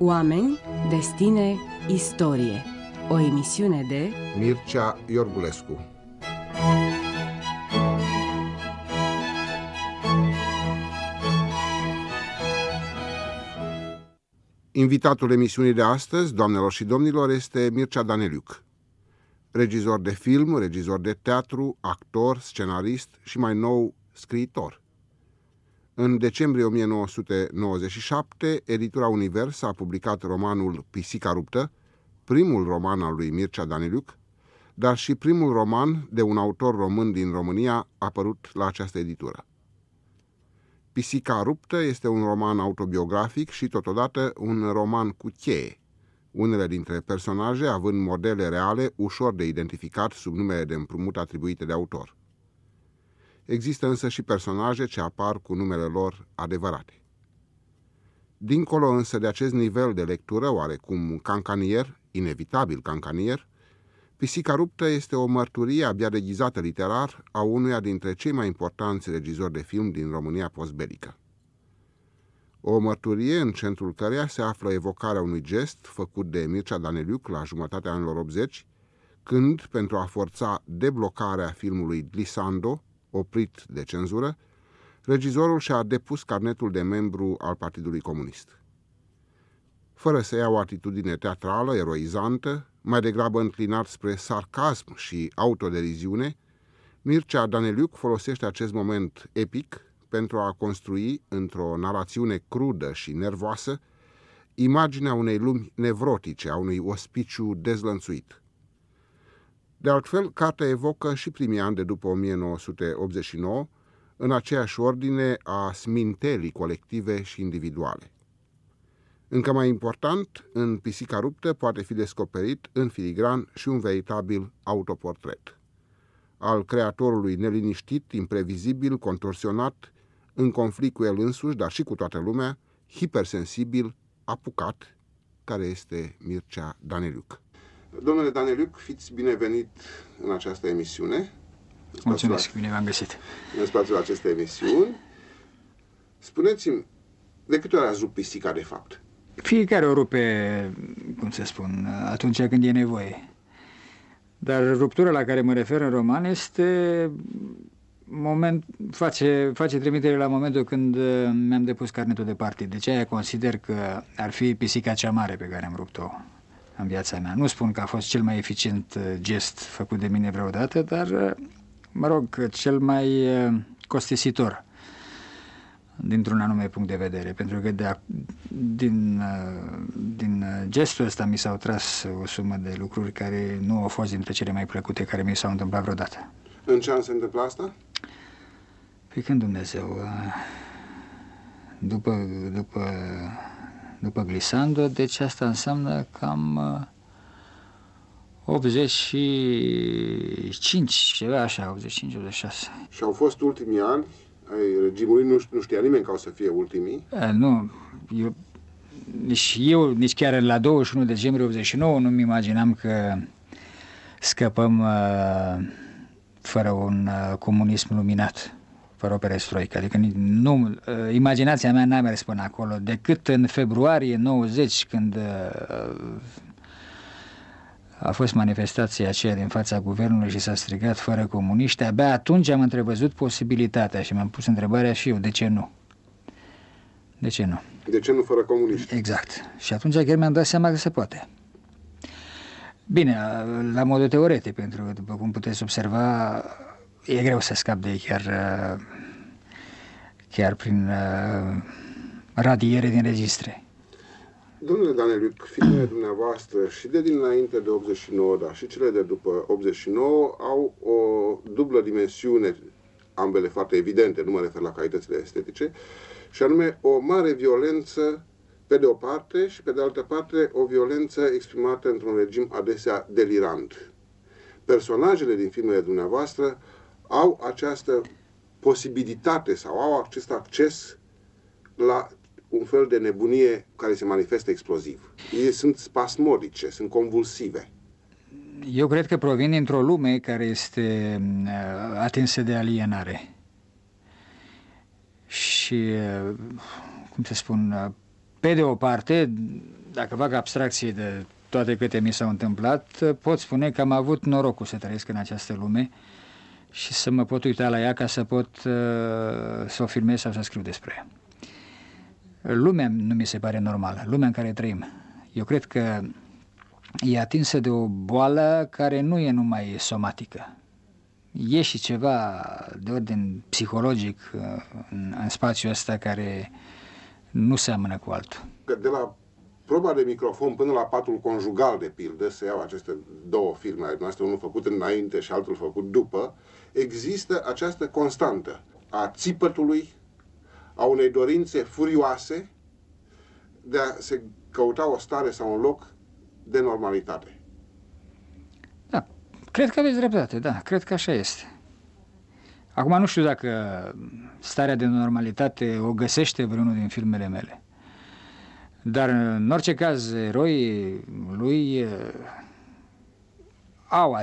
Oameni, destine, istorie. O emisiune de Mircea Iorgulescu. Invitatul emisiunii de astăzi, doamnelor și domnilor, este Mircea Daneliuc. Regizor de film, regizor de teatru, actor, scenarist și mai nou scriitor. În decembrie 1997, editura Univers a publicat romanul Pisica ruptă, primul roman al lui Mircea Daneliuc, dar și primul roman de un autor român din România apărut la această editură. Pisica ruptă este un roman autobiografic și totodată un roman cu cheie, unele dintre personaje având modele reale ușor de identificat sub numele de împrumut atribuite de autor. Există însă și personaje ce apar cu numele lor adevărate. Dincolo însă de acest nivel de lectură oarecum cancanier, inevitabil cancanier, Pisica ruptă este o mărturie abia deghizată literar a unuia dintre cei mai importanți regizori de film din România postbelică. O mărturie în centrul căreia se află evocarea unui gest făcut de Mircea Daneliuc la jumătatea anilor 80, când, pentru a forța deblocarea filmului Glissando, oprit de cenzură, regizorul și-a depus carnetul de membru al Partidului Comunist. Fără să ia o atitudine teatrală, eroizantă, mai degrabă înclinat spre sarcasm și autoderiziune, Mircea Daneliuc folosește acest moment epic pentru a construi, într-o narațiune crudă și nervoasă, imaginea unei lumi nevrotice, a unui ospiciu dezlănțuit. De altfel, cartea evocă și primii ani de după 1989, în aceeași ordine a smintelii colective și individuale. Încă mai important, în Pisica ruptă poate fi descoperit în filigran și un veritabil autoportret al creatorului neliniștit, imprevizibil, contorsionat, în conflict cu el însuși, dar și cu toată lumea, hipersensibil, apucat, care este Mircea Daneliuc. Domnule Daneliuc, fiți binevenit în această emisiune. Mulțumesc, bine v-am găsit. În spațiul acestei emisiuni. Spuneți-mi, de câte ori ați rupt pisica, de fapt? Fiecare o rupe, cum să spun, atunci când e nevoie. Dar ruptura la care mă refer în roman este face trimitere la momentul când mi-am depus carnetul de partid. Deci aia consider că ar fi pisica cea mare pe care am rupt-o în viața mea. Nu spun că a fost cel mai eficient gest făcut de mine vreodată, dar, mă rog, cel mai costisitor dintr-un anume punct de vedere, pentru că din gestul ăsta mi s-au tras o sumă de lucruri care nu au fost dintre cele mai plăcute care mi s-au întâmplat vreodată. În ce an se întâmplă asta? Pe când Dumnezeu, după Glissando, deci asta înseamnă cam 85, ceva așa, 85-86. Și au fost ultimii ani ai regimului, nu știa nimeni că o să fie ultimii? Nu, nici chiar la 21 decembrie 89 nu-mi imaginam că scăpăm fără un comunism luminat, fără o perestroică. Adică imaginația mea n-a mers până acolo, decât în februarie 90, când a fost manifestația aceea din fața guvernului și s-a strigat fără comuniști. Abia atunci am întrevăzut posibilitatea și mi-am pus întrebarea și eu, de ce nu? De ce nu? De ce nu fără comuniști? Exact. Și atunci chiar mi-am dat seama că se poate. Bine, la modul teoretic, pentru că, după cum puteți observa, e greu să scap de chiar prin radiere din registre. Domnule Daneliuc, filmele dumneavoastră și de dinainte de 89, dar și cele de după 89 au o dublă dimensiune, ambele foarte evidente, nu mă refer la calitățile estetice, și anume o mare violență pe de o parte și pe de altă parte o violență exprimată într-un regim adesea delirant. Personajele din filmele dumneavoastră au această posibilitate sau au acest acces la un fel de nebunie care se manifestă exploziv. Ei sunt spasmodice, sunt convulsive. Eu cred că provin dintr-o lume care este atinsă de alienare. Și, cum să spun, pe de o parte, dacă fac abstracție de toate câte mi s-au întâmplat, pot spune că am avut norocul să trăiesc în această lume și să mă pot uita la ea ca să pot să o filmez sau să scriu despre ea. Lumea nu mi se pare normală, lumea în care trăim. Eu cred că e atinsă de o boală care nu e numai somatică. E și ceva de ordin psihologic în spațiul ăsta care nu seamănă cu altul. De la proba de microfon până la patul conjugal, de pildă, se iau aceste două filme ale noastre, unul făcut înainte și altul făcut după, există această constantă a țipătului, a unei dorințe furioase de a se căuta o stare sau un loc de normalitate. Da, cred că aveți dreptate, da, cred că așa este. Acum nu știu dacă starea de normalitate o găsește vreunul din filmele mele. Dar, în orice caz, eroii lui au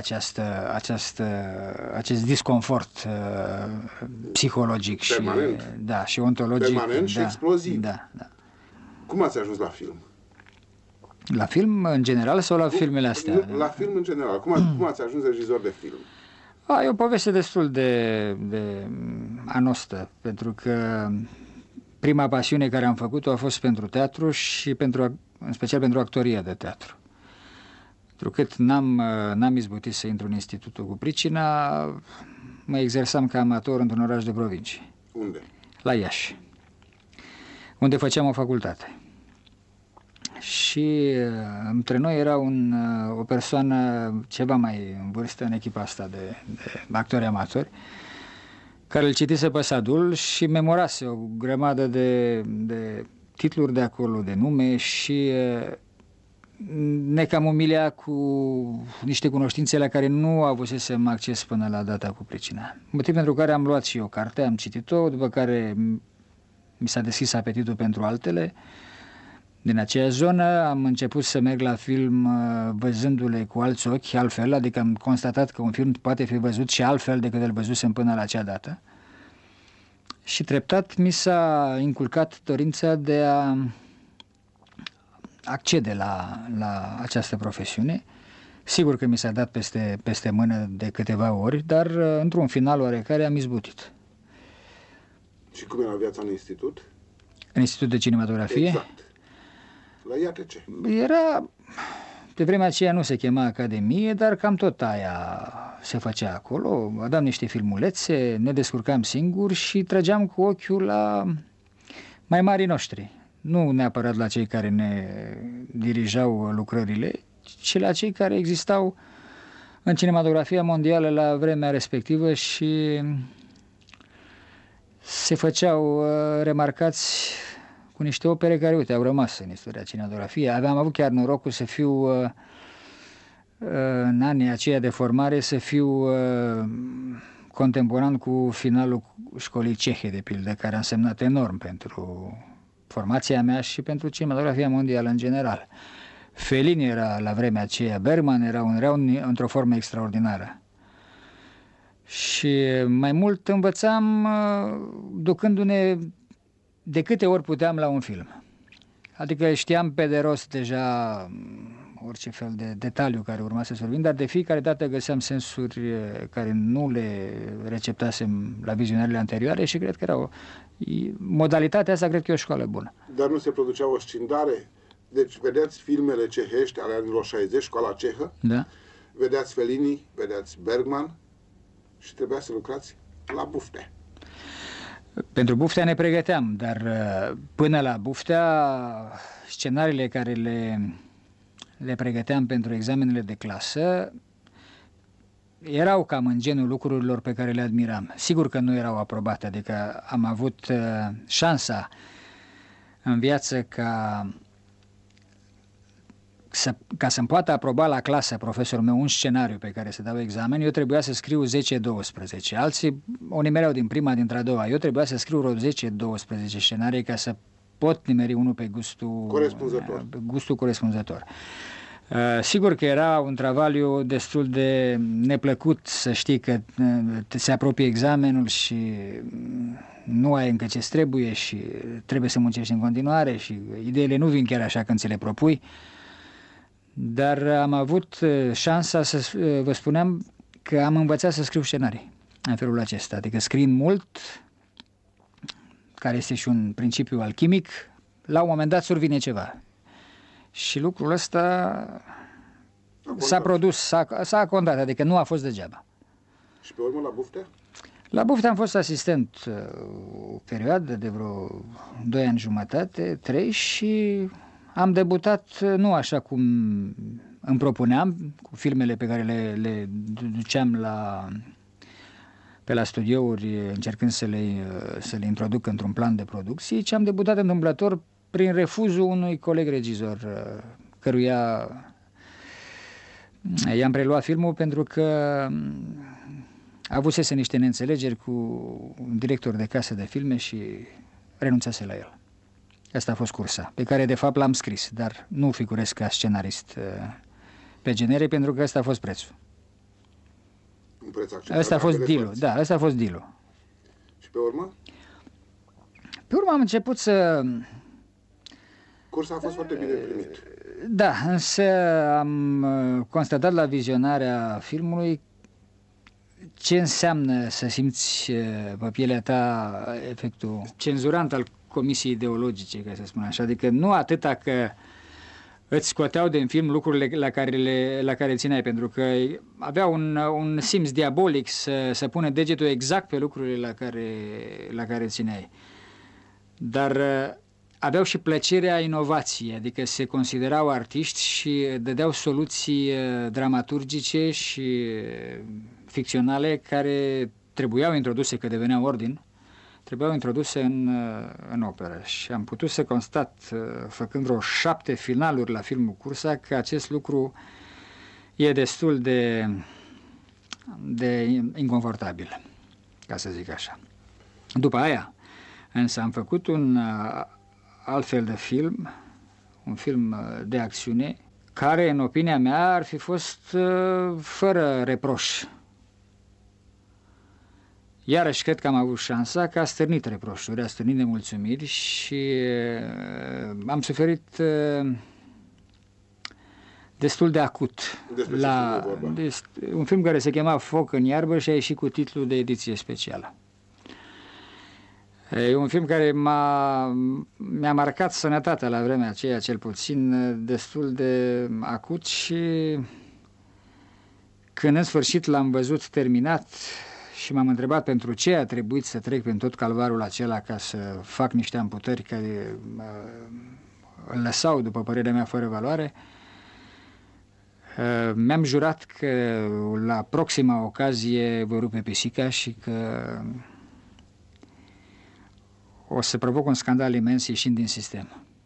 acest disconfort psihologic permanent. Și ontologic. Permanent și exploziv. Da. Cum ați ajuns la film? La film în general sau la filmele astea? La film în general. Cum ați ajuns regizor de film? E o poveste destul de anostă, pentru că prima pasiune care am făcut-o a fost pentru teatru și în special pentru actoria de teatru. Pentru cât n-am izbutit să intru în institutul cu pricina, mă exersam ca amator într-un oraș de provincie. Unde? La Iași, unde făceam o facultate. Și între noi era o persoană ceva mai în vârstă în echipa asta de actori amatori, care îl citise pe Sadul și memorase o grămadă de titluri de acolo, de nume și ne cam umilia cu niște cunoștințe la care nu avusesem acces până la data cu pricina. Motiv pentru care am luat și eu carte, am citit-o, după care mi s-a deschis apetitul pentru altele. Din aceea zonă am început să merg la film văzându-le cu alți ochi, altfel, adică am constatat că un film poate fi văzut și altfel decât îl văzusem până la acea dată. Și treptat mi s-a inculcat dorința de a accede la această profesiune. Sigur că mi s-a dat peste mână de câteva ori, dar într-un final oarecare am izbutit. Și cum era viața în institut? În Institut de Cinematografie? Exact. La IATC. Era, pe vremea aceea nu se chema Academie, dar cam tot aia se făcea acolo. Aveam niște filmulețe, ne descurcam singuri și trăgeam cu ochiul la mai marii noștri. Nu neapărat la cei care ne dirijau lucrările, ci la cei care existau în cinematografia mondială la vremea respectivă și se făceau remarcați cu niște opere care, uite, au rămas în istoria cinematografiei. Am avut chiar norocul să fiu, în anii aceia de formare, să fiu contemporan cu finalul școlii cehe, de pildă, care a însemnat enorm pentru formația mea și pentru cinematografia mondială în general. Fellini era la vremea aceea, Bergman era într-o formă extraordinară. Și mai mult învățam ducându-ne de câte ori puteam la un film. Adică știam pe de rost deja orice fel de detaliu care urma să survin, dar de fiecare dată găseam sensuri care nu le receptasem la vizionările anterioare și cred că modalitatea asta cred că e o școală bună. Dar nu se producea o scindare? Deci vedeați filmele cehești ale anilor 60, școala cehă, da. Vedeați Fellini, vedeați Bergman și trebuia să lucrați la Buftea. Pentru Buftea ne pregăteam, dar până la Buftea, scenariile care le pregăteam pentru examenele de clasă erau cam în genul lucrurilor pe care le admiram. Sigur că nu erau aprobate, adică am avut șansa în viață ca să-mi poată aproba la clasă profesorul meu un scenariu pe care să dau examen, eu trebuia să scriu 10-12. Alții o nimereau din prima, dintre a doua. Eu trebuia să scriu vreo 10-12 scenarii ca să pot nimeri unul pe gustul corespunzător. Sigur că era un travaliu destul de neplăcut să știi că se apropie examenul și nu ai încă ce trebuie și trebuie să muncești în continuare și ideile nu vin chiar așa când ți le propui. Dar am avut șansa să vă spuneam că am învățat să scriu scenarii în felul acesta, adică scriind mult, care este și un principiu alchimic, la un moment dat survine ceva. Și lucrul ăsta s-a produs, s-a contat, adică nu a fost degeaba. Și pe urmă la Buftea? La Buftea am fost asistent o perioadă de vreo 2 ani jumătate, 3 și am debutat nu așa cum îmi propuneam, cu filmele pe care le duceam pe la studiouri, încercând să le introduc într-un plan de producție, ci am debutat întâmplător prin refuzul unui coleg regizor, căruia i-am preluat filmul pentru că avusese niște neînțelegeri cu un director de casă de filme și renunțase la el. Asta a fost cursa, pe care de fapt l-am scris, dar nu figurez ca scenarist pe genere, pentru că ăsta a fost prețul. Un preț acceptabil. Ăsta a fost deal-ul, da, ăsta a fost deal-ul. Și pe urmă? Pe urmă am început să... Cursa a fost foarte bine primit. Da, însă am constatat la vizionarea filmului ce înseamnă să simți pe pielea ta efectul cenzurant al comisiei ideologice, ca să spun așa. Adică nu atâta că îți scoteau din film lucrurile la care țineai, pentru că avea un simț diabolic să pune degetul exact pe lucrurile la care țineai. Dar aveau și plăcerea inovației, adică se considerau artiști și dădeau soluții dramaturgice și ficționale care trebuiau introduse, că deveneau ordin, trebuiau introduse în operă. Și am putut să constat, făcând vreo 7 finaluri la filmul Cursa, că acest lucru e destul de inconfortabil, ca să zic așa. După aia, însă am făcut un altfel de film, un film de acțiune, care, în opinia mea, ar fi fost fără reproș. Iarăși cred că am avut șansa că a stârnit reproșuri, a stârnit nemulțumiri și am suferit destul de acut. La un film care se chema Foc în iarbă și a ieșit cu titlul de ediție specială. E un film care mi-a marcat sănătatea la vremea aceea, cel puțin, destul de acut și când în sfârșit l-am văzut terminat și m-am întrebat pentru ce a trebuit să trec prin tot calvarul acela ca să fac niște amputări care îl lăsau, după părerea mea, fără valoare, mi-am jurat că la proxima ocazie voi rupe pisica și că o să provoc un scandal imens ieșind din sistem.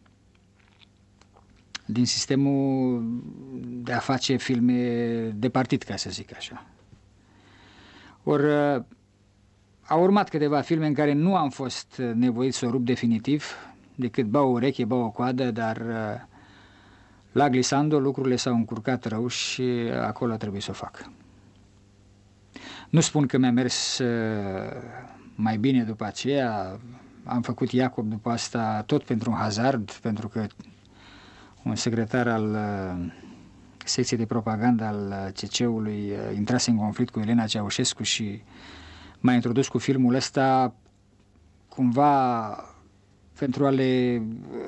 Din sistemul de a face filme de partid, ca să zic așa. Ori au urmat câteva filme în care nu am fost nevoit să o rup definitiv, decât ba o ureche, ba o coadă, dar la Glissando lucrurile s-au încurcat rău și acolo a trebuit să o fac. Nu spun că mi-a mers mai bine după aceea, am făcut Iacob după asta tot pentru un hazard, pentru că un secretar al secției de propagandă al CC-ului intrase în conflict cu Elena Ceaușescu și m-a introdus cu filmul ăsta cumva pentru a le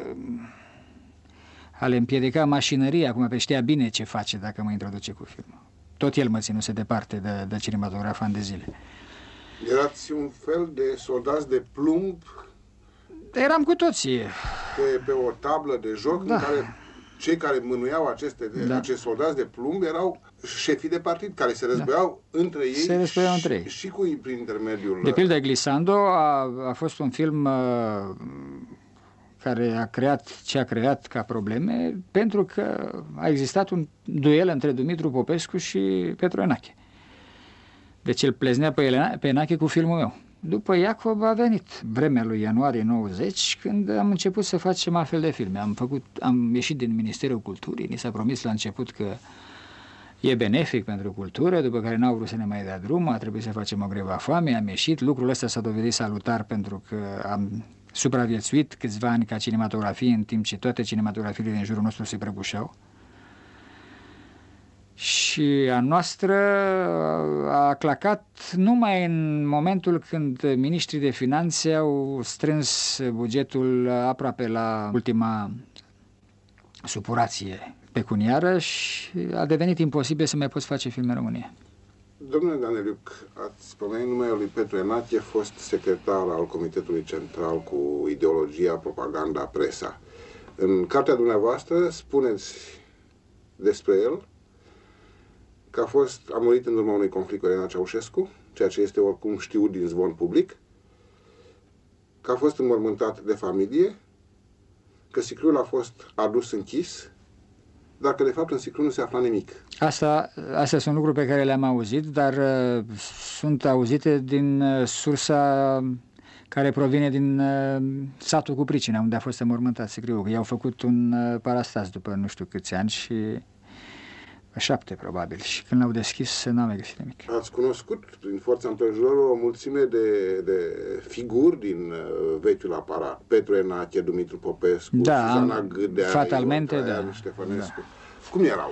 împiedica mașinăria, acum pe știa bine ce face dacă mă introduce cu filmul. Tot el mă ținuse departe de cinematograf ani de zile. Erați un fel de soldați de plumb? Eram cu toții. Pe o tablă de joc, da, în care cei care mânuiau acești soldați de plumb erau șefii de partid, care se războiau între ei și prin intermediul... De pildă, Glissando a fost un film care a creat ce a creat ca probleme, pentru că a existat un duel între Dumitru Popescu și Petru Enache. Deci el pleznea pe Enache cu filmul meu. După Iacob a venit vremea lui ianuarie 90, când am început să facem altfel de filme. Am ieșit din Ministerul Culturii, ni s-a promis la început că e benefic pentru cultură, după care n-au vrut să ne mai dea drum, a trebuit să facem o grevă a foamei, am ieșit. Lucrul ăsta s-a dovedit salutar pentru că am supraviețuit câțiva ani ca cinematografie, în timp ce toate cinematografiile din jurul nostru se prăbușeau. Și a noastră a clacat numai în momentul când miniștrii de finanțe au strâns bugetul aproape la ultima supurație pecuniară și a devenit imposibil să mai poți face filme în România. Domnule Daneliuc, ați pomenit numele lui Petru Enache, fost secretar al Comitetului Central cu ideologia, propaganda, presa. În cartea dumneavoastră spuneți despre el că a murit în urma unui conflict cu Elena Ceaușescu, ceea ce este oricum știut din zvon public, că a fost înmormântat de familie, că siclul a fost adus închis, dar că de fapt în siclu nu se afla nimic. Astea sunt lucruri pe care le-am auzit, dar sunt auzite din sursa care provine din satul cu pricina, unde a fost înmormântat sicriul. I-au făcut un parastas după nu știu câți ani și 7 probabil, și când l-au deschis n-am mai găsit nimic. Ați cunoscut prin forța împrejurărilor o mulțime de figuri din vechiul aparat. Petru Enache, Dumitru Popescu, Suzana Gâdea, fatalmente, Ion Traian, Ștefănescu. Da. Cum erau?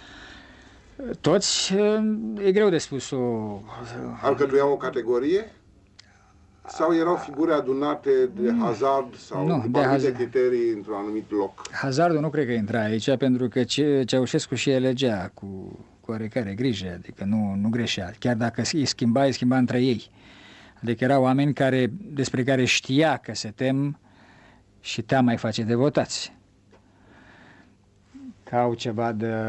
Toți, e greu de spus Alcătuiau o categorie? Sau erau figuri adunate de hazard sau după anumite criterii într-un anumit loc? Hazardul nu cred că intra aici, pentru că Ceaușescu și elegea cu oarecare grijă, adică nu greșea. Chiar dacă îi schimba între ei. Adică erau oameni despre care știa că se tem și teama îi face devotați. Că au ceva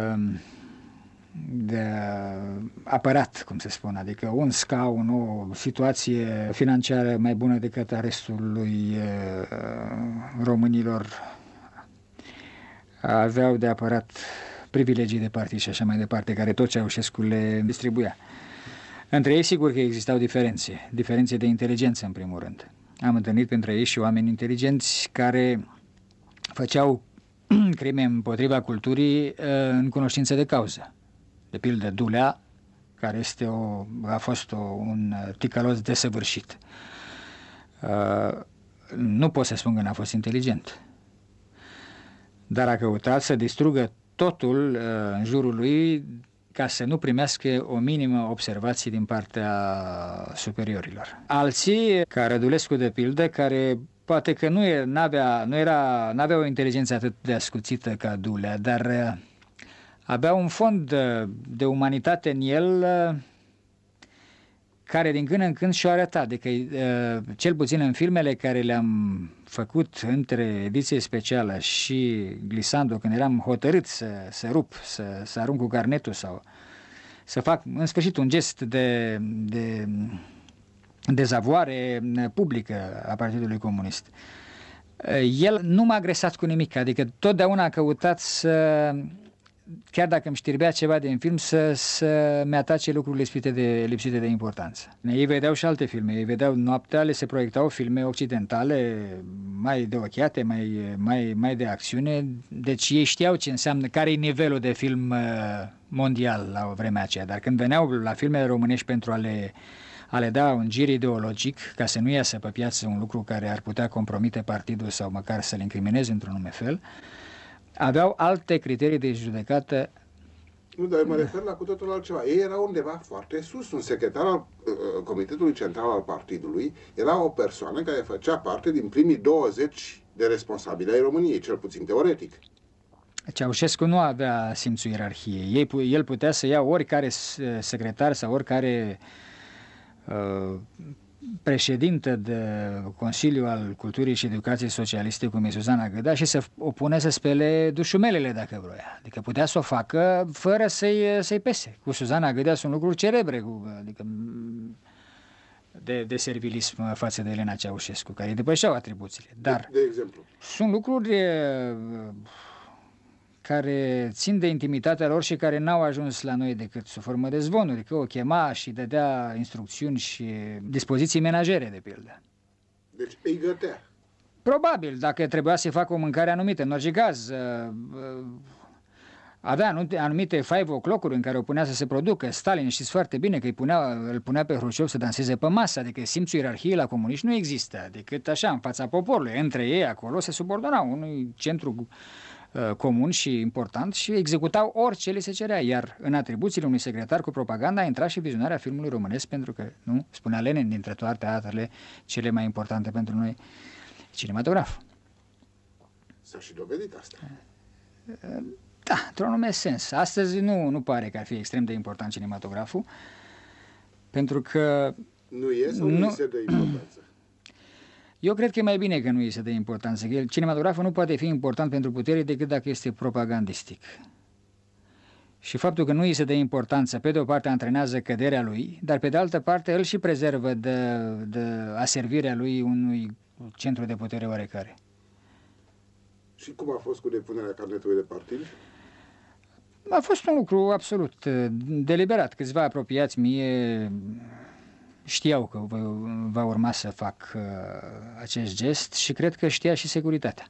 de apărat, cum se spune, adică un scaun, o situație financiară mai bună decât a restului românilor, aveau de apărat privilegii de partid și așa mai departe, care tot Ceaușescu le distribuia. Între ei, sigur că existau diferențe de inteligență, în primul rând. Am întâlnit printre ei și oameni inteligenți care făceau crime împotriva culturii în cunoștință de cauză. De pildă Dulea, care a fost un ticălos desăvârșit. Nu pot să spun că n-a fost inteligent, dar a căutat să distrugă totul în jurul lui ca să nu primească o minimă observație din partea superiorilor. Alții, ca Rădulescu de pildă, care poate că n-avea o inteligență atât de ascuțită ca Dulea, dar avea un fond de umanitate în el care din când în când și-o arăta. Adică, cel puțin în filmele care le-am făcut între ediție specială și Glissando, când eram hotărât să rup, să arunc cu carnetul sau să fac în sfârșit un gest de dezavoare publică a Partidului Comunist, el nu m-a agresat cu nimic, adică totdeauna a căutat chiar dacă îmi știrbea ceva din film, să-mi atace lucruri lipsite de importanță. Ei vedeau și alte filme, ei vedeau noaptea, le se proiectau filme occidentale, mai de ochiate, mai de acțiune, deci ei știau ce înseamnă, care e nivelul de film mondial la vremea aceea, dar când veneau la filmele românești pentru a le da un gir ideologic, ca să nu iasă pe piață un lucru care ar putea compromite partidul sau măcar să-l incrimineze într-un anume fel, aveau alte criterii de judecată. Nu, dar mă refer la cu totul altceva. Ei erau undeva foarte sus. Un secretar al Comitetului Central al Partidului era o persoană care făcea parte din primii 20 de responsabili ai României, cel puțin teoretic. Ceaușescu nu avea simțul ierarhiei. El putea să ia oricare secretar sau oricare președintă de Consiliu al Culturii și Educației Socialiste, cum e Suzana Gâdea, și să o pune să spele dușumelele dacă vroia. Adică putea să o facă fără să-i pese. Cu Suzana Gâdea sunt lucruri celebre, adică de servilism față de Elena Ceaușescu, care îi depășeau atribuțiile. Dar de exemplu, sunt lucruri care țin de intimitatea lor și care n-au ajuns la noi decât sub formă de zvonuri, că o chema și dădea instrucțiuni și dispoziții menajere, de pildă. Deci îi gătea. Probabil, dacă trebuia să facă o mâncare anumită. În orice caz, avea anumite 5 o'clock-uri în care o punea să se producă. Stalin, știți foarte bine că îl punea pe Hrușciov să danseze pe masă, adică simțul ierarhiei la comuniști nu există, decât așa, în fața poporului. Între ei, acolo, se subordonau unui centru comun și important și executau orice li se cerea, iar în atribuțiile unui secretar cu propaganda a intrat și vizionarea filmului românesc, pentru că, nu, spunea Lenin, dintre toate teatrele cele mai importante pentru noi, cinematograf. S-a și dovedit asta. Da, într-un anume sens. Astăzi nu pare că ar fi extrem de important cinematograful, pentru că... Nu e sau nu se dă importanță? Eu cred că e mai bine că nu îi se dă importanță. Că cinematograful nu poate fi important pentru putere decât dacă este propagandistic. Și faptul că nu îi se dă importanță, pe de o parte antrenează căderea lui, dar pe de altă parte îl și prezervă de aservirea lui unui centru de putere oarecare. Și cum a fost cu depunerea carnetului de partid? A fost un lucru absolut deliberat. Câțiva apropiați mie știau că va urma să fac acest gest și cred că știa și securitatea.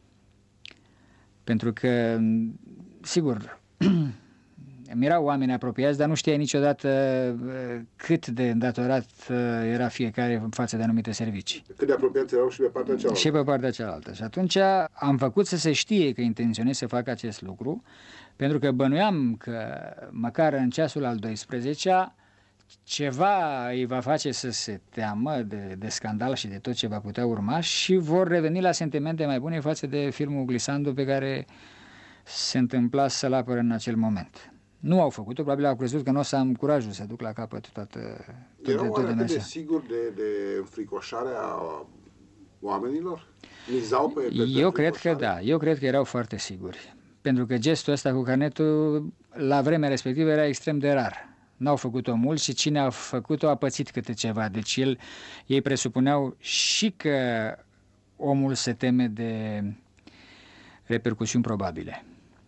Pentru că, sigur, îmi erau oameni apropiați, dar nu știai niciodată cât de îndatorat era fiecare în față de anumite servicii. Cât de apropiați erau și pe partea cealaltă. Și pe partea cealaltă. Și atunci am făcut să se știe că intenționez să fac acest lucru, pentru că bănuiam că măcar în ceasul al 12-a ceva îi va face să se teamă de scandal și de tot ce va putea urma și vor reveni la sentimente mai bune față de filmul Glissando pe care se întâmpla să-l apără în acel moment. Nu au făcut-o, probabil au crezut că nu o să am curajul să duc la capăt toată Erau oare de sigur de înfricoșarea oamenilor? Mizau pe Eu cred că da, eu cred că erau foarte siguri. Pentru că gestul ăsta cu carnetul la vremea respectivă era extrem de rar. N-au făcut-o mult și cine a făcut-o a pățit câte ceva. Deci ei presupuneau și că omul se teme de repercusiuni probabile.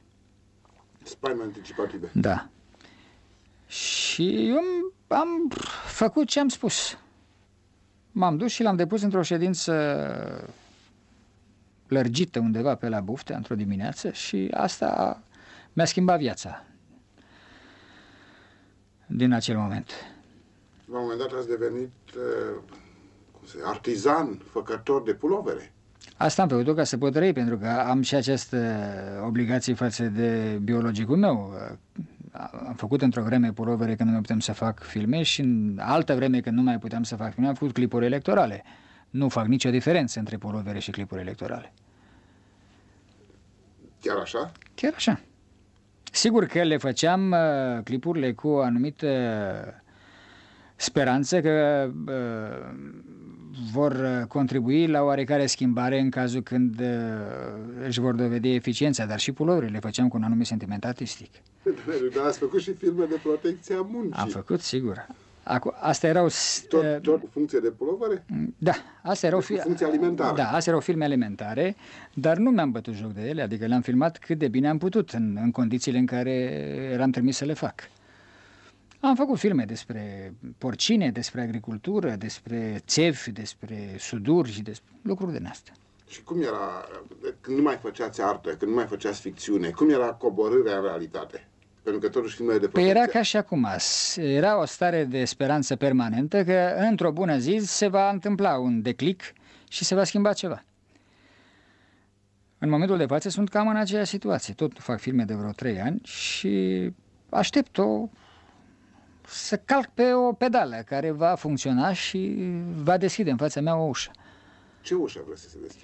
Spaime anticipative. Da. Și eu am făcut ce am spus. M-am dus și l-am depus într-o ședință lărgită undeva pe la Buftea, într-o dimineață, și asta mi-a schimbat viața din acel moment. La un moment dat ați devenit artizan, făcător de pulovere. Asta am făcut-o ca să pot trăi, pentru că am și această obligație față de biologicul meu. Am făcut într-o vreme pulovere când nu mai puteam să fac filme și în altă vreme când nu mai puteam să fac filme am făcut clipuri electorale. Nu fac nicio diferență între pulovere și clipuri electorale. Chiar așa? Chiar așa. Sigur că le făceam clipurile cu o anumită speranță că vor contribui la oarecare schimbare în cazul când își vor dovedi eficiența, dar și puloverile le făceam cu un anumit sentiment artistic. Dar ați făcut și filme de protecție a muncii. Am făcut, sigur. Astea erau... Tot cu funcție de pulovere? Da, astea erau... funcție alimentară. Da, astea erau filme alimentare, dar nu mi-am bătut joc de ele, adică le-am filmat cât de bine am putut, în condițiile în care eram trimis să le fac. Am făcut filme despre porcine, despre agricultură, despre țevi, despre suduri și despre lucruri din astea. Și cum era, când nu mai făceați artă, când nu mai făceați ficțiune, cum era coborârea în realitate? Pentru că totuși filmele de protecție... Păi era ca și acum, era o stare de speranță permanentă că într-o bună zi se va întâmpla un declic și se va schimba ceva. În momentul de față sunt cam în aceeași situație. Tot fac filme de vreo 3 ani și aștept să calc pe o pedală care va funcționa și va deschide în fața mea o ușă. Ce ușă vreți să se deschide?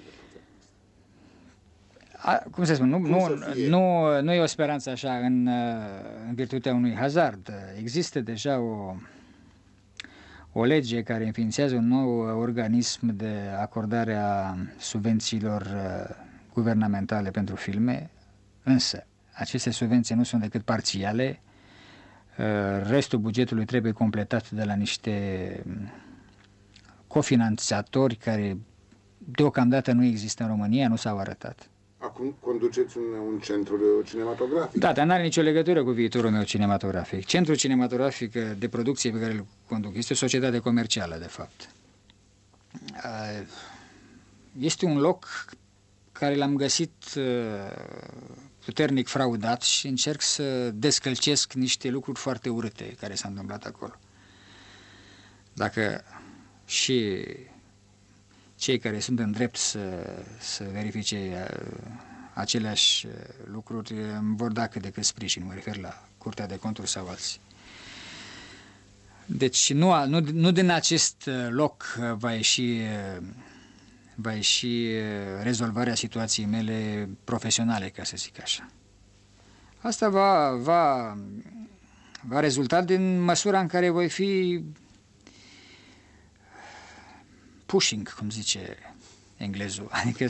Cum să spun, nu e o speranță așa în virtutea unui hazard. Există deja o lege care înființează un nou organism de acordare a subvențiilor guvernamentale pentru filme, însă aceste subvenții nu sunt decât parțiale. Restul bugetului trebuie completat de la niște cofinanțatori care deocamdată nu există în România, nu s-au arătat. Acum conduceți un centru cinematografic. Da, dar n-are nicio legătură cu viitorul meu cinematografic. Centrul cinematografic de producție pe care îl conduc este o societate comercială, de fapt. Este un loc care l-am găsit puternic fraudat și încerc să descălcesc niște lucruri foarte urâte care s-au întâmplat acolo. Dacă și cei care sunt în drept să verifice aceleași lucruri îmi vor da cât de cât sprijin, mă refer la Curtea de Conturi sau alții. Deci nu din acest loc va ieși rezolvarea situației mele profesionale, ca să zic așa. Asta va rezulta din măsura în care voi fi pushing, cum zice englezul. Adică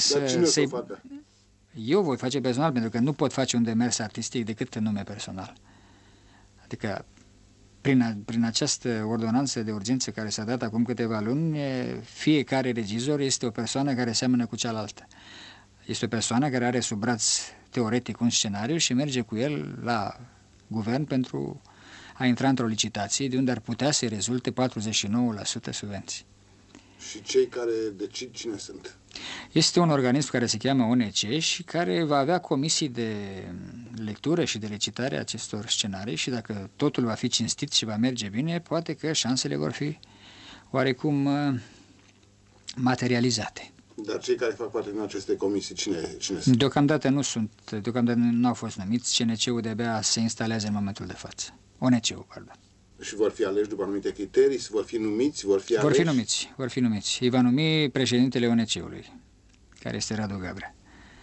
eu voi face personal, pentru că nu pot face un demers artistic decât în nume personal. Adică prin această ordonanță de urgență care s-a dat acum câteva luni, fiecare regizor este o persoană care seamănă cu cealaltă. Este o persoană care are sub braț teoretic un scenariu și merge cu el la guvern pentru a intra într-o licitație de unde ar putea să rezulte 49% subvenții. Și cei care decid cine sunt? Este un organism care se cheamă ONC și care va avea comisii de lectură și de licitare a acestor scenarii și dacă totul va fi cinstit și va merge bine, poate că șansele vor fi oarecum materializate. Dar cei care fac parte din aceste comisii, cine sunt? Deocamdată nu au fost numiți, CNC-ul de-abia se instalează în momentul de față. ONC-ul, pardon. Și vor fi aleși după anumite criterii, vor fi numiți, vor fi aleși? Vor fi numiți. Îi va numi președintele ONC-ului, care este Radu Gabrea.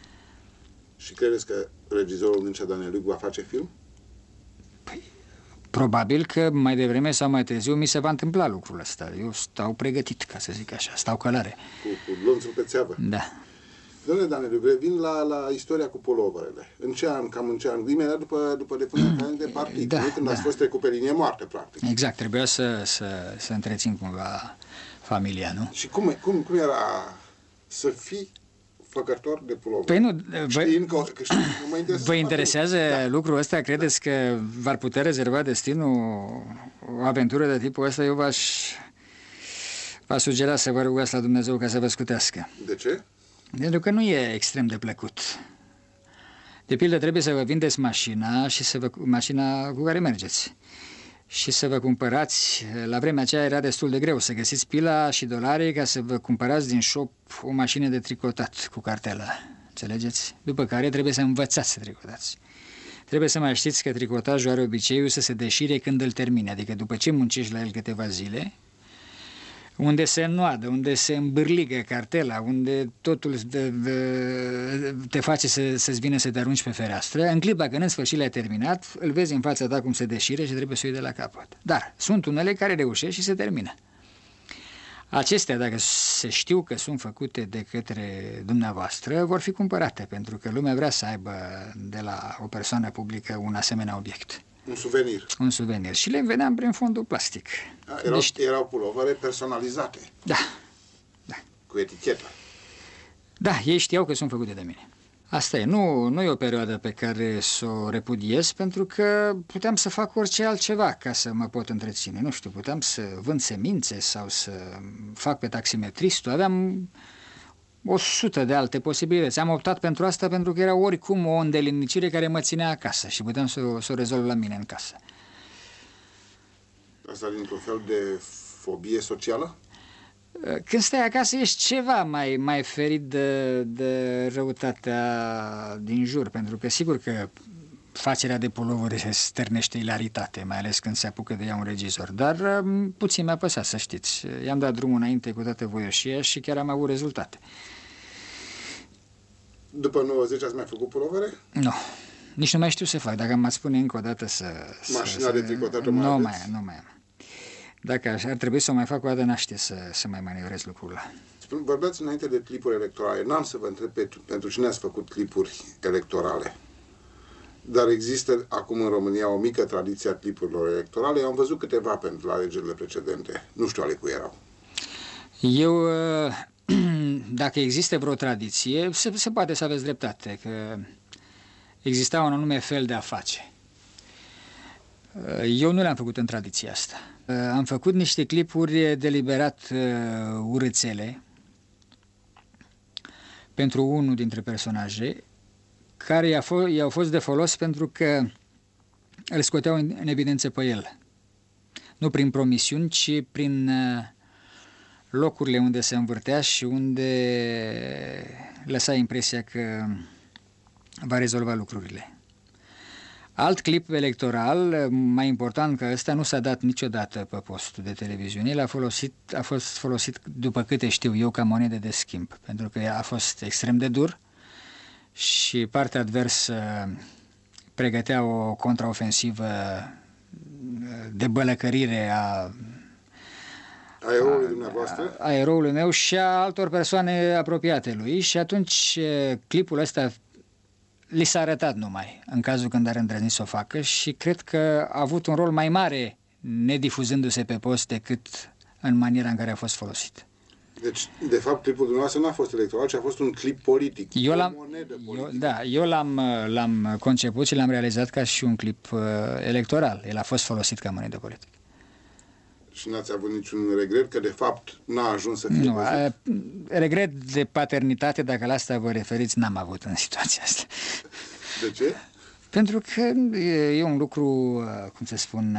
Și credeți că regizorul Mircea Daneliuc va face film? Păi, probabil că mai devreme sau mai târziu mi se va întâmpla lucrul ăsta. Eu stau pregătit, ca să zic așa, stau călare. Cu glonțul pe țeavă? Da. Domnule Daneliuc, revin la istoria cu puloverele. Cam în ce an? Imediat după depunerea de partid, da, când ați fost trecut pe linie moarte, practic. Exact, trebuia să întrețin cumva familia, nu? Și cum era să fii făcător de pulovere? Păi nu, vă interesează lucrul ăsta? Credeți că v-ar putea rezerva destinul o aventură de tipul ăsta? Eu v-aș sugera să vă rugați la Dumnezeu ca să vă scutească. De ce? Pentru că nu e extrem de plăcut. De pildă, trebuie să vă vindeți mașina cu care mergeți. Și să vă cumpărați, la vremea aceea era destul de greu să găsiți pila și dolarii ca să vă cumpărați din shop o mașină de tricotat cu cartelă. Înțelegeți? După care trebuie să învățați să tricotați. Trebuie să mai știți că tricotajul are obiceiul să se deșire când îl termine, adică după ce muncești la el câteva zile, unde se înnoadă, unde se îmbârligă cartela, unde totul te face să-ți vină să te arunci pe fereastră, în clipa când în sfârșit le-ai terminat, îl vezi în fața ta cum se deșire și trebuie să o iei de la capăt. Dar sunt unele care reușesc și se termină. Acestea, dacă se știu că sunt făcute de către dumneavoastră, vor fi cumpărate, pentru că lumea vrea să aibă de la o persoană publică un asemenea obiect. Un suvenir. Un suvenir. Și le vedeam prin fondul plastic. Erau pulovere personalizate. Da. Cu etichetă. Da, ei știau că sunt făcute de mine. Asta e. Nu e o perioadă pe care să o repudiez, pentru că puteam să fac orice altceva ca să mă pot întreține. Nu știu, puteam să vând semințe sau să fac pe taximetristul. Aveam 100 de alte posibilități. Am optat pentru asta pentru că era oricum o îndelinicire care mă ținea acasă și puteam să o rezolv la mine în casă. Asta dintr-un fel de fobie socială? Când stai acasă ești ceva mai ferit de răutatea din jur, pentru că sigur că facerea de pulovere se stârnește ilaritate, mai ales când se apucă de ea un regizor, dar puțin mi-a păsat, să știți. I-am dat drumul înainte cu toată voioșia și chiar am avut rezultate. După 90 ați mai făcut pulovere? Nu. Nici nu mai știu să fac. Dacă m-ați spune încă o dată Mașina de tricotat nu mai am. Dacă ar trebui să o mai fac o dată, n-aș ști să mai manevrez lucrul ăla. Vorbeați înainte de clipuri electorale. N-am să vă întreb pentru cine ați făcut clipuri electorale. Dar există acum în România o mică tradiție a clipurilor electorale. Eu am văzut câteva pentru alegerile precedente. Nu știu ale cui erau. Eu dacă există vreo tradiție, se poate să aveți dreptate, că exista un anume fel de a face. Eu nu le-am făcut în tradiția asta. Am făcut niște clipuri deliberat urâțele pentru unul dintre personaje, care i-au fost de folos pentru că îl scoteau în evidență pe el. Nu prin promisiuni, ci prin locurile unde se învârtea și unde lăsa impresia că va rezolva lucrurile. Alt clip electoral, mai important ca ăsta, nu s-a dat niciodată pe postul de televiziune. El a fost folosit, după câte știu eu, ca monedă de schimb, pentru că a fost extrem de dur și partea adversă pregătea o contraofensivă de bălăcărire a eroului meu și a altor persoane apropiate lui, și atunci clipul ăsta li s-a arătat numai în cazul când ar îndrăznit să o facă și cred că a avut un rol mai mare nedifuzându-se pe post decât în maniera în care a fost folosit. Deci, de fapt, clipul dumneavoastră n-a fost electoral, ci a fost un clip politic. Eu l-am conceput și l-am realizat ca și un clip electoral. El a fost folosit ca monedă politică. Și n-ați avut niciun regret că, de fapt, n-a ajuns să fie văzut? Regret de paternitate, dacă la asta vă referiți, n-am avut în situația asta. De ce? Pentru că e un lucru, cum să spun,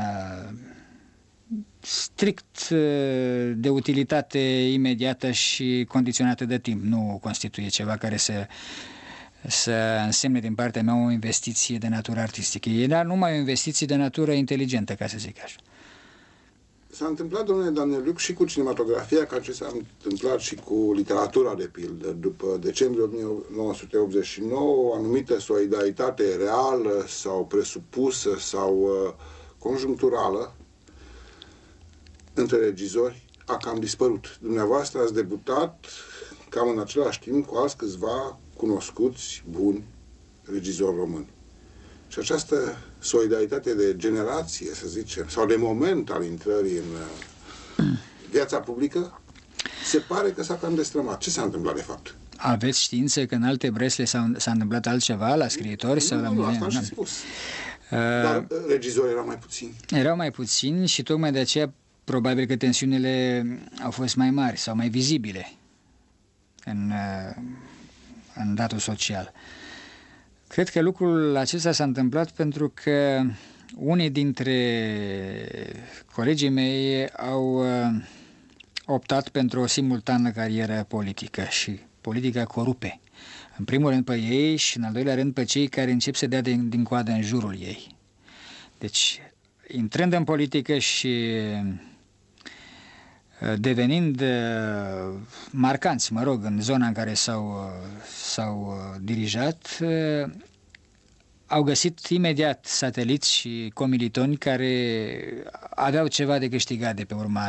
strict de utilitate imediată și condiționată de timp. Nu constituie ceva care să însemne din partea mea o investiție de natură artistică. Era numai o investiție de natură inteligentă, ca să zic așa. S-a întâmplat, domnule Daneliuc, și cu cinematografia, ca ce s-a întâmplat și cu literatura, de pildă. După decembrie 1989, o anumită solidaritate reală sau presupusă sau conjuncturală între regizori a cam dispărut. Dumneavoastră ați debutat cam în același timp cu alți câțiva cunoscuți, buni regizori români. Și această solidaritate de generație, să zicem, sau de moment al intrării în viața publică, se pare că s-a cam destrămat. Ce s-a întâmplat, de fapt? Aveți știință că în alte bresle s-a întâmplat altceva la scriitori? Sau la nu, asta am și spus. Dar regizorii erau mai puțini. Erau mai puțini și tocmai de aceea probabil că tensiunile au fost mai mari sau mai vizibile în datul social. Cred că lucrul acesta s-a întâmplat pentru că unii dintre colegii mei au optat pentru o simultană carieră politică și politica corupe. În primul rând pe ei și în al doilea rând pe cei care încep să dea din coadă în jurul ei. Deci, intrând în politică și devenind marcanți, în zona în care s-au dirijat, au găsit imediat sateliți și comilitoni care aveau ceva de câștigat de pe urma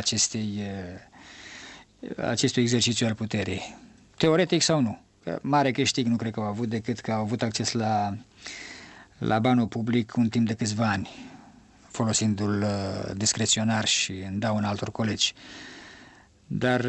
acestui exercițiu al puterii. Teoretic sau nu. Mare câștig nu cred că au avut, decât că au avut acces la banul public un timp de câțiva ani, folosindu-l discreționar și în dauna altor colegi. Dar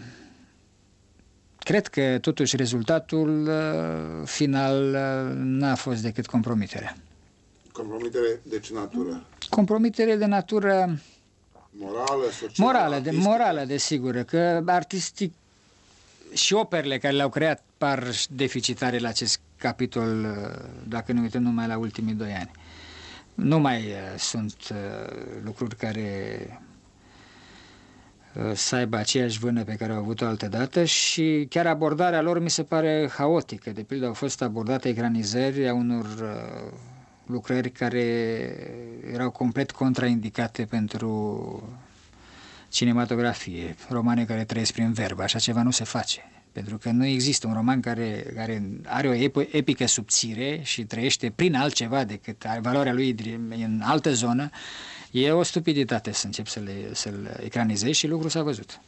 cred că totuși rezultatul final n-a fost decât compromiterea. Compromitere de ce natură? Compromitere de natură morală, socială, morală, desigur, că artistic și operele care le-au creat par deficitare la acest capitol, dacă ne uităm numai la ultimii 2 ani. Nu mai sunt lucruri care să aibă aceeași vână pe care au avut-o altădată și chiar abordarea lor mi se pare haotică. De pildă au fost abordate ecranizări a unor lucrări care erau complet contraindicate pentru cinematografie, romane care trăiesc prin verb. Așa ceva nu se face, pentru că nu există un roman care are o epică subțire și trăiește prin altceva decât valoarea lui în altă zonă. E o stupiditate să încep să-l ecranizezi și lucrul s-a văzut.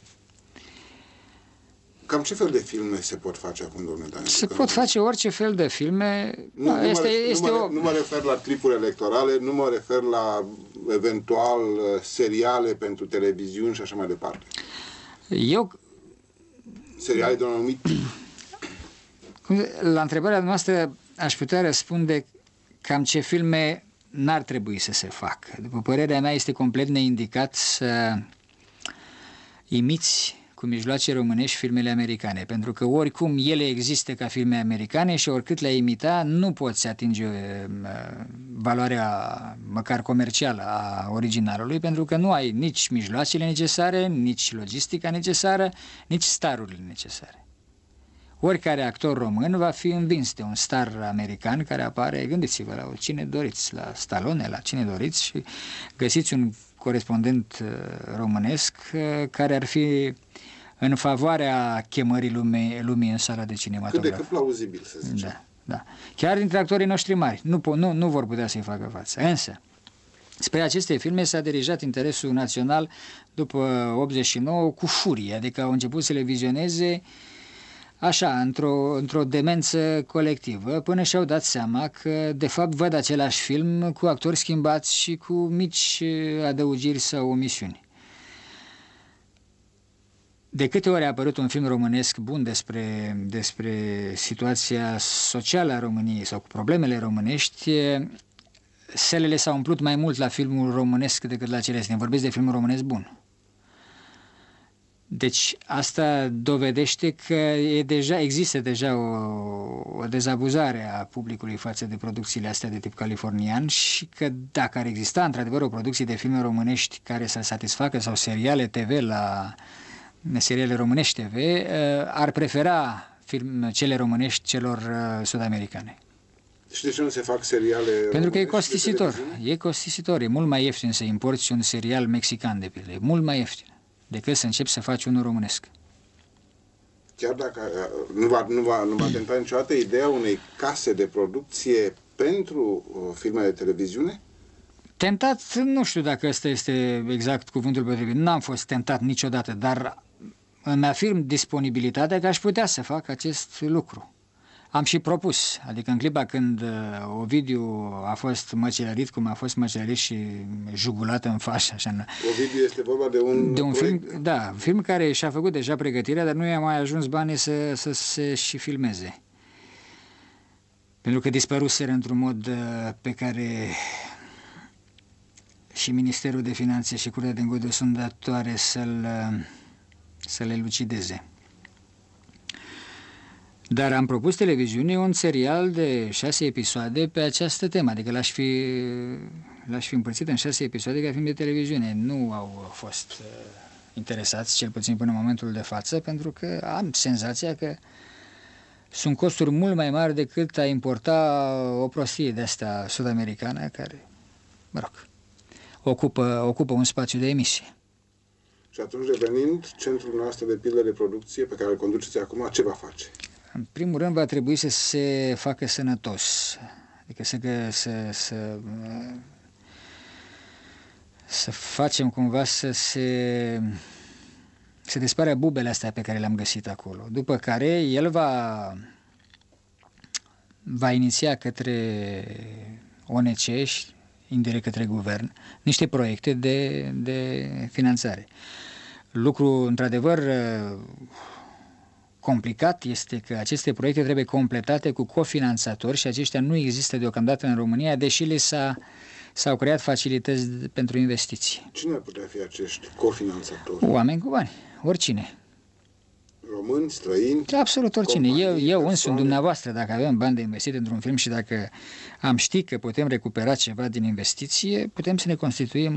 Cam ce fel de filme se pot face acum, domnule Daniel? Se pot face orice fel de filme. Nu mă refer la clipuri electorale, nu mă refer la eventual seriale pentru televiziuni și așa mai departe. seriale de un anumit... La întrebarea noastră aș putea răspunde cam ce filme n-ar trebui să se facă. După părerea mea, este complet neindicat să imiți cu mijloace românești filmele americane, pentru că oricum ele există ca filme americane și oricât le imita, nu poți atinge valoarea măcar comercială a originalului, pentru că nu ai nici mijloacele necesare, nici logistica necesară, nici starurile necesare. Oricare actor român va fi învins de un star american care apare, gândiți-vă la cine doriți, la Stallone, la cine doriți și găsiți un corespondent românesc care ar fi în favoarea chemării lumii în sala de cinematograf. Cât de cât plauzibil, să zicem. Da, da. Chiar dintre actorii noștri mari. Nu vor putea să-i facă față. Însă, spre aceste filme s-a dirijat interesul național după 89 cu furie, adică au început să le vizioneze așa, într-o demență colectivă, până și-au dat seama că, de fapt, văd același film cu actori schimbați și cu mici adăugiri sau omisiuni. De câte ori a apărut un film românesc bun despre situația socială a României sau cu problemele românești, selele s-au umplut mai mult la filmul românesc decât la cele străine. Vorbesc de filmul românesc bun. Deci asta dovedește că există deja o dezabuzare a publicului față de producțiile astea de tip californian și că dacă ar exista într-adevăr o producție de filme românești care să satisfacă sau seriale TV seriale românești TV, ar prefera cele românești celor sud-americane. Și de ce nu se fac seriale? Pentru că e costisitor. E costisitor. E mult mai ieftin să importi un serial mexican, de pildă. E mult mai ieftin decât să începi să faci unul românesc. Chiar dacă nu va tenta niciodată ideea unei case de producție pentru filme de televiziune? Tentat, nu știu dacă ăsta este exact cuvântul potrivit. N-am fost tentat niciodată, dar îmi afirm disponibilitatea că aș putea să fac acest lucru. Am și propus, adică în clipa când Ovidiu a fost măcelărit, cum a fost măcelărit și jugulat în fașă. Așa. Ovidiu este vorba de un film, da, film care și-a făcut deja pregătirea, dar nu i-a mai ajuns banii să se și filmeze. Pentru că dispăruseră într-un mod pe care și Ministerul de Finanțe și Curtea de Îngodă sunt datoare să le lucideze. Dar am propus televiziunii un serial de 6 episoade pe această temă, adică l-aș fi împărțit în 6 episoade ca film de televiziune. Nu au fost interesați, cel puțin până în momentul de față, pentru că am senzația că sunt costuri mult mai mari decât a importa o prostie de asta sud-americană care, mă rog, ocupă un spațiu de emisie. Și atunci, revenind, centrul nostru de pildă de producție pe care îl conduceți acum, ce va face? În primul rând va trebui să se facă sănătos, adică să facem cumva să dispare bubele astea pe care le-am găsit acolo, după care el va iniția către ONC și indirect către guvern niște proiecte de finanțare. Lucru, într-adevăr, complicat este că aceste proiecte trebuie completate cu cofinanțatori și aceștia nu există deocamdată în România, deși s-au creat facilități pentru investiții. Cine ar putea fi acești cofinanțatori? Oameni cu bani, oricine. Români, străini? Absolut oricine. Eu însumi, dumneavoastră, dacă avem bani de investit într-un film și dacă am ști că putem recupera ceva din investiție, putem să ne constituim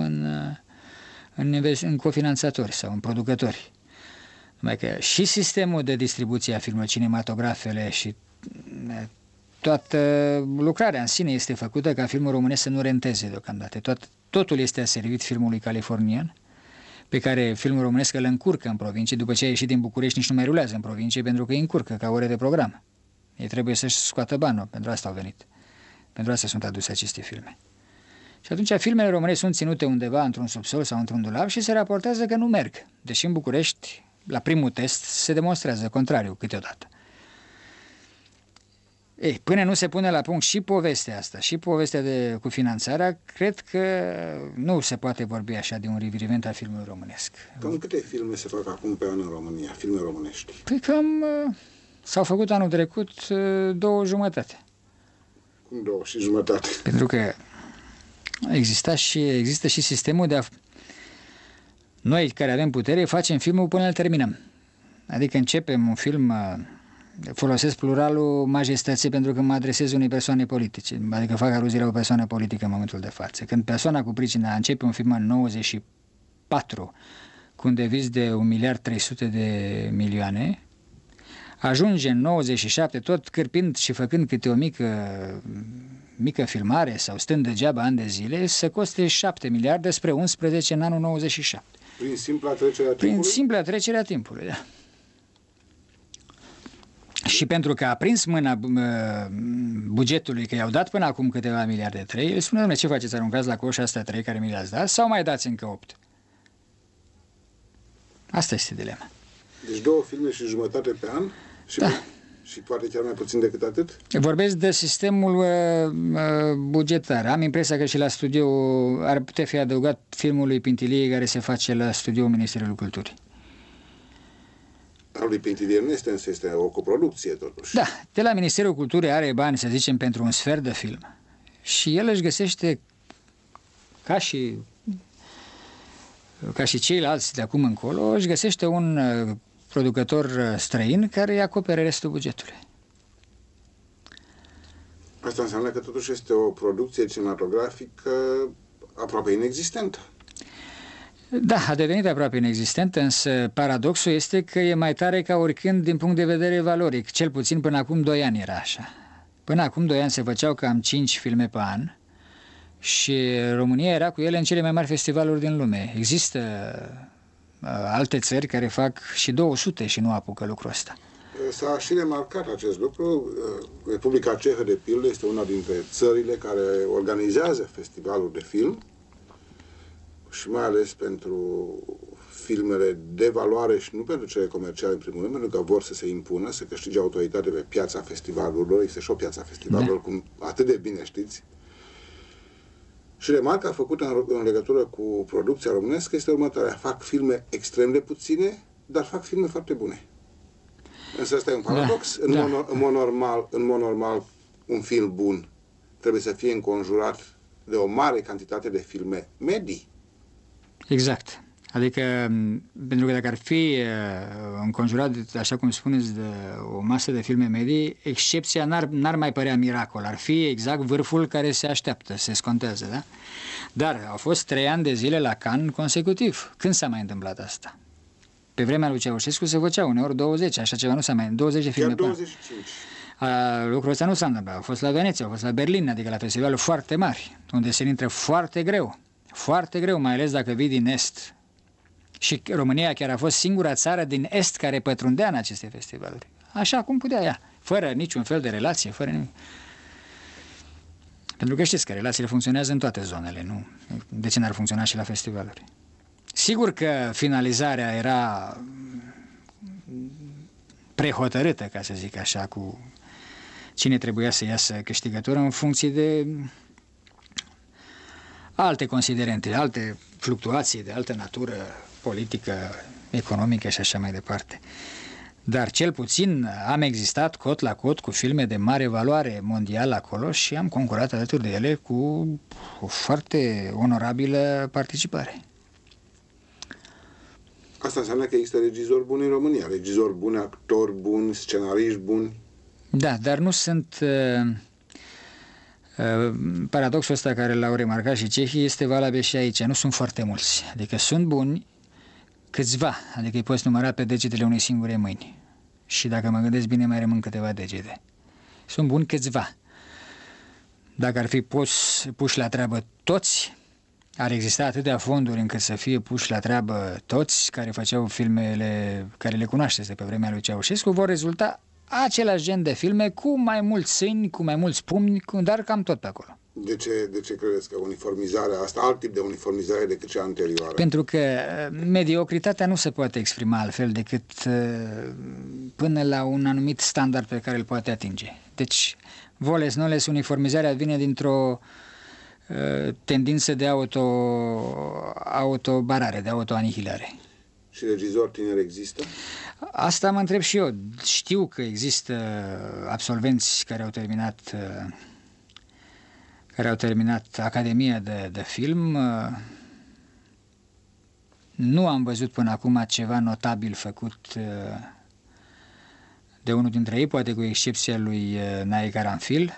în cofinanțatori sau în producători. Numai că și sistemul de distribuție a filmelor, cinematografele și toată lucrarea în sine este făcută ca filmul românesc să nu renteze deocamdată. Totul este aservit filmului californian, pe care filmul românesc îl încurcă în provincie. După ce a ieșit din București, nici nu mai rulează în provincie, pentru că îi încurcă ca ore de program. Ei trebuie să-și scoată bani, pentru asta au venit. Pentru asta sunt aduse aceste filme. Și atunci filmele românești sunt ținute undeva într-un subsol sau într-un dulap și se raportează că nu merg. Deși în București, la primul test, se demonstrează contrariu câteodată. Ei, până nu se pune la punct și povestea asta, și povestea cu finanțarea, cred că nu se poate vorbi așa de un reviriment al filmului românesc. Cam câte filme se fac acum pe an în România, filme românești? Păi cam s-au făcut anul trecut 2,5. Cum 2,5? Pentru că există și sistemul de a... Noi care avem putere facem filmul până îl terminăm. Adică începem un film... Folosesc pluralul majestății pentru că mă adresez unei persoane politice, adică fac aluzie la o persoană politică în momentul de față. Când persoana cu pricina începe un film în 94 cu un deviz de 1.300.000.000, ajunge în 97 tot cârpind și făcând câte o mică filmare sau stând degeaba ani de zile, să coste 7 miliarde spre 11 în anul 97. Prin simpla trecere a timpului? Prin simpla trecere a timpului, da. Și pentru că a prins mâna bugetului, că i-au dat până acum câteva miliarde 3, el spune, dom'le, ce faceți, aruncați la coș astea 3 care mi le-ați dat sau mai dați încă 8? Asta este dilema. Deci 2 filme și jumătate pe an? Și, da. Și poate chiar mai puțin decât atât? Vorbesc de sistemul bugetar. Am impresia că și la studio ar putea fi adăugat filmul lui Pintilie care se face la studioul Ministerului Culturii. Al lui Pintilie nu este, însă este o coproducție totuși. Da, de la Ministerul Culturii are bani, să zicem, pentru un sfert de film. Și el își găsește, ca și ceilalți de acum încolo, își găsește un producător străin care îi acopere restul bugetului. Asta înseamnă că totuși este o producție cinematografică aproape inexistentă. Da, a devenit aproape inexistentă, însă paradoxul este că e mai tare ca oricând din punct de vedere valoric. Cel puțin până acum 2 ani era așa. Până acum 2 ani se făceau cam 5 filme pe an și România era cu ele în cele mai mari festivaluri din lume. Există alte țări care fac și 200 și nu apucă lucrul ăsta. S-a și remarcat acest lucru. Republica Cehă, de pildă, este una dintre țările care organizează festivalul de film și mai ales pentru filmele de valoare și nu pentru cele comerciale, în primul rând, pentru că vor să se impună, să câștige autoritate pe piața festivalurilor. Este și o piața festivalurilor, cum atât de bine știți. Și remarca făcută în legătură cu producția românească este următoarea. Fac filme extrem de puține, dar fac filme foarte bune. Însă asta e un paradox. În mod normal, un film bun trebuie să fie înconjurat de o mare cantitate de filme medii. Exact. Adică, pentru că dacă ar fi înconjurat, așa cum spuneți, de o masă de filme medii, excepția n-ar mai părea miracol. Ar fi exact vârful care se așteaptă, se scontează, da? Dar au fost 3 ani de zile la Cannes consecutiv. Când s-a mai întâmplat asta? Pe vremea lui Ceaușescu se făceau uneori 20, așa ceva nu s-a mai... 20 de filme. Chiar 25. Lucrul ăsta nu s-a întâmplat. Au fost la Veneția, au fost la Berlin, adică la festivaluri foarte mari, unde se intră foarte greu. Foarte greu, mai ales dacă vii din Est. Și România chiar a fost singura țară din Est care pătrundea în aceste festivaluri. Așa cum putea ea, fără niciun fel de relație, fără nimic. Pentru că știți că relațiile funcționează în toate zonele, nu? De ce n-ar funcționa și la festivaluri? Sigur că finalizarea era prehotărâtă, ca să zic așa, cu cine trebuia să iasă câștigător în funcție de alte considerente, alte fluctuații de altă natură, politică, economică și așa mai departe. Dar cel puțin am existat cot la cot cu filme de mare valoare mondială acolo și am concurat alături de ele cu o foarte onorabilă participare. Asta înseamnă că există regizori buni în România, regizori buni, actori buni, scenariști buni. Da, dar nu sunt... paradoxul ăsta care l-au remarcat și cehii este valabil și aici. Nu sunt foarte mulți. Adică sunt buni câțiva. Adică îi poți număra pe degetele unei singure mâini. Și dacă mă gândesc bine, mai rămân câteva degete. Sunt buni câțiva. Dacă ar fi puși la treabă toți, ar exista atâtea fonduri încât să fie puși la treabă toți care făceau filmele care le cunoașteți de pe vremea lui Ceaușescu, vor rezulta același gen de filme cu mai mulți sâini, cu mai mulți pumni, dar cam tot pe acolo. De ce credeți că uniformizarea asta, alt tip de uniformizare decât cea anterioară? Pentru că mediocritatea nu se poate exprima altfel decât până la un anumit standard pe care îl poate atinge. Deci, voles noles, uniformizarea vine dintr-o tendință de autobarare, de autoanihilare. Și regizori tineri există? Asta mă întreb și eu. Știu că există absolvenți care au terminat Academia de Film. Nu am văzut până acum ceva notabil făcut de unul dintre ei, poate cu excepția lui Nae Karanfil.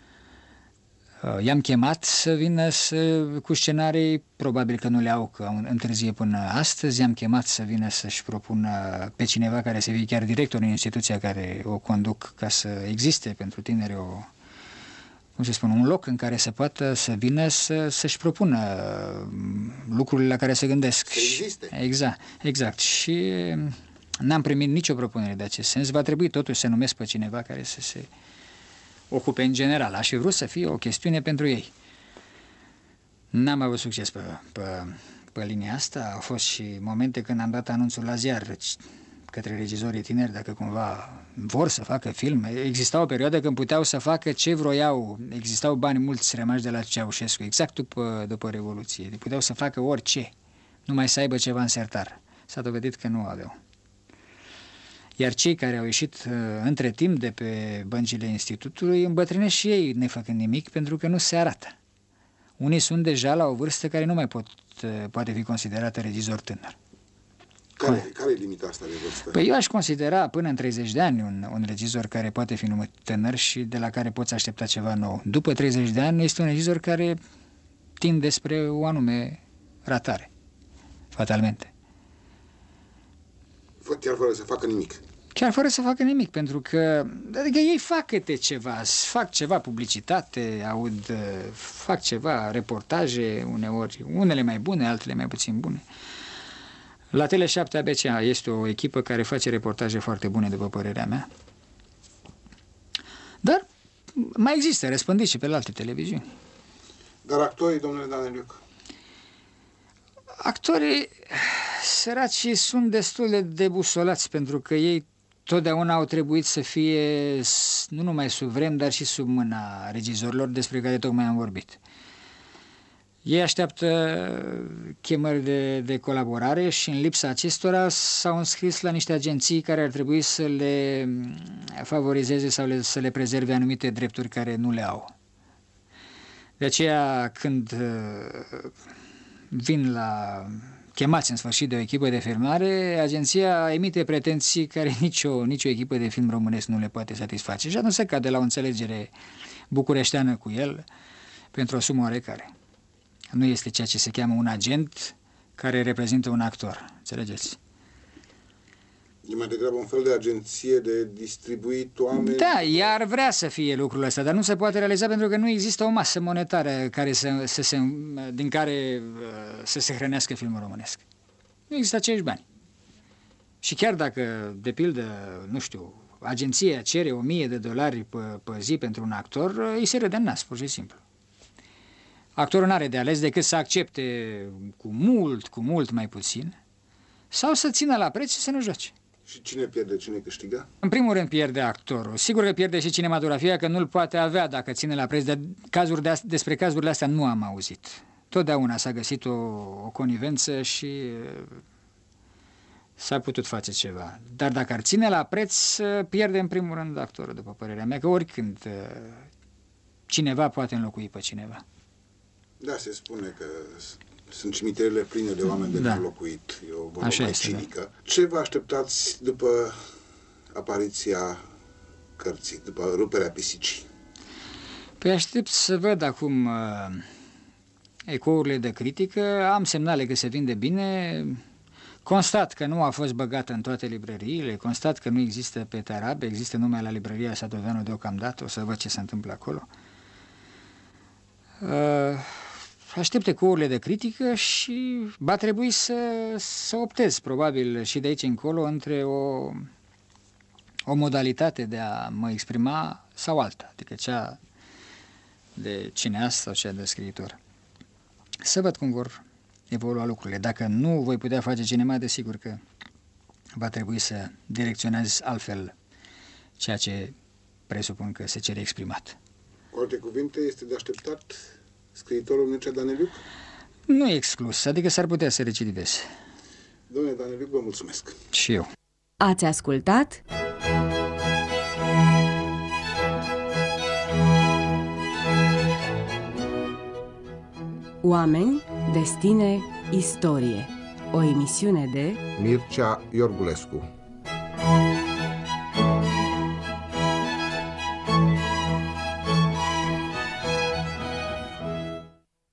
I-am chemat să vină cu scenarii, probabil că nu le au, că întârzie până astăzi. I-am chemat să vină să-și propună pe cineva care să fie chiar director în instituția care o conduc, ca să existe pentru tineri un loc în care să poată să vină să-și propună lucrurile la care se gândesc. Să existe. Exact. Și n-am primit nicio propunere de acest sens. Va trebui totuși să numesc pe cineva care să se ocupe în general. Aș fi vrut să fie o chestiune pentru ei. N-am avut succes pe linia asta. Au fost și momente când am dat anunțul la ziar către regizorii tineri dacă cumva vor să facă film. Exista o perioadă când puteau să facă ce vroiau. Existau bani mulți rămași de la Ceaușescu, exact după Revoluție. Puteau să facă orice, numai să aibă ceva în sertar. S-a dovedit că nu aveau. Iar cei care au ieșit între timp de pe băncile institutului îmbătrânesc și ei nefăcând nimic, pentru că nu se arată. Unii sunt deja la o vârstă care nu mai poate fi considerată regizor tânăr. Care e limita asta de vârstă? Păi eu aș considera până în 30 de ani un regizor care poate fi numit tânăr și de la care poți aștepta ceva nou. După 30 de ani este un regizor care tinde spre o anume ratare, fatalmente. Chiar fără să facă nimic. Chiar fără să facă nimic, pentru că adică ei fac ceva publicitate, fac ceva reportaje uneori, unele mai bune, altele mai puțin bune. La Tele7 ABC este o echipă care face reportaje foarte bune, după părerea mea. Dar mai există, răspândiți și pe alte televiziuni. Dar actorii, domnule Daneliuc? Actorii săraci sunt destul de debusolați, pentru că ei totdeauna au trebuit să fie nu numai sub vrem, dar și sub mâna regizorilor despre care tocmai am vorbit. Ei așteaptă chemări de colaborare și în lipsa acestora s-au înscris la niște agenții care ar trebui să le favorizeze sau să le prezerve anumite drepturi care nu le au. De aceea, când vin chemați în sfârșit de o echipă de filmare, agenția emite pretenții care nicio echipă de film românesc nu le poate satisface. Și atunci se cade la o înțelegere bucureșteană cu el pentru o sumă oarecare. Nu este ceea ce se cheamă un agent care reprezintă un actor. Înțelegeți? E mai degrabă un fel de agenție de distribuit oameni? Da, ea ar vrea să fie lucrul ăsta, dar nu se poate realiza pentru că nu există o masă monetară din care să se hrănească filmul românesc. Nu există acești bani. Și chiar dacă, de pildă, nu știu, agenția cere $1000 pe zi pentru un actor, îi se râde în nas, pur și simplu. Actorul n-are de ales decât să accepte cu mult mai puțin sau să țină la preț și să nu joace. Și cine pierde, cine câștigă? În primul rând pierde actorul. Sigur că pierde și cinematografia, că nu-l poate avea dacă ține la preț, dar despre cazurile astea nu am auzit. Totdeauna s-a găsit o conivență și s-a putut face ceva. Dar dacă ar ține la preț, pierde în primul rând actorul, după părerea mea, că oricând cineva poate înlocui pe cineva. Da, se spune că sunt cimitirele pline de oameni de neînlocuit. E o vorbă mai cinică. Da. Ce vă așteptați după apariția cărții, după ruperea pisicii? Păi aștept să văd acum ecourile de critică. Am semnale că se vinde bine. Constat că nu a fost băgată în toate librăriile. Constat că nu există pe Tarab. Există numai la librăria Sadoveanu deocamdată. O să văd ce se întâmplă acolo. Aștept ecourile de critică și va trebui să optez, probabil, și de aici încolo, între o modalitate de a mă exprima sau alta, adică cea de cineast sau cea de scriitor. Să văd cum vor evolua lucrurile. Dacă nu voi putea face cinema, desigur că va trebui să direcționez altfel ceea ce presupun că se cere exprimat. Cu alte cuvinte, este de așteptat scriitorul Mircea Daneliuc? Nu e exclus, adică s-ar putea să recidiveze. Domnule Daneliuc, vă mulțumesc. Și eu. Ați ascultat Oameni, destine, istorie. O emisiune de Mircea Iorgulescu.